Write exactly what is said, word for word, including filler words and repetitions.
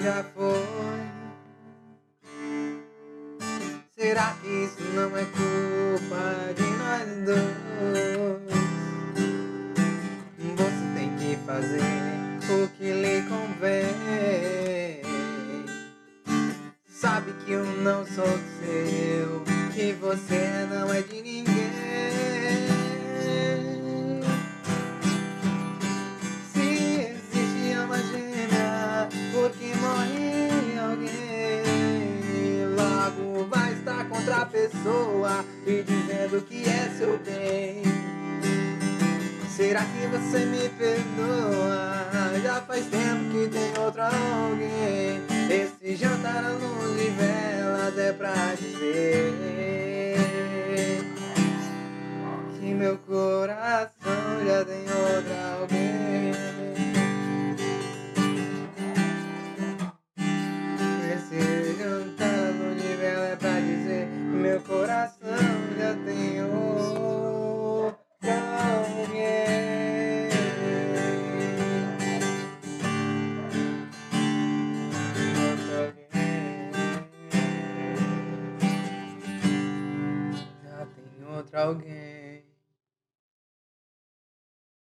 já foi. Será que isso não é culpa de nós dois? Você tem que fazer o que lhe convém. Sabe que eu não sou seu, que você não é de ninguém. Se existe alma gêmea, porque morre alguém, logo vai estar contra a pessoa e dizendo que é seu bem. Será que você me perdoa? Já faz tempo que tem outro alguém. Esse jantar à luz de velas é pra dizer que meu coração já tem outro alguém. Esse jantar à luz de velas é pra dizer que meu coração já tem outro alguém. Já tem outro alguém.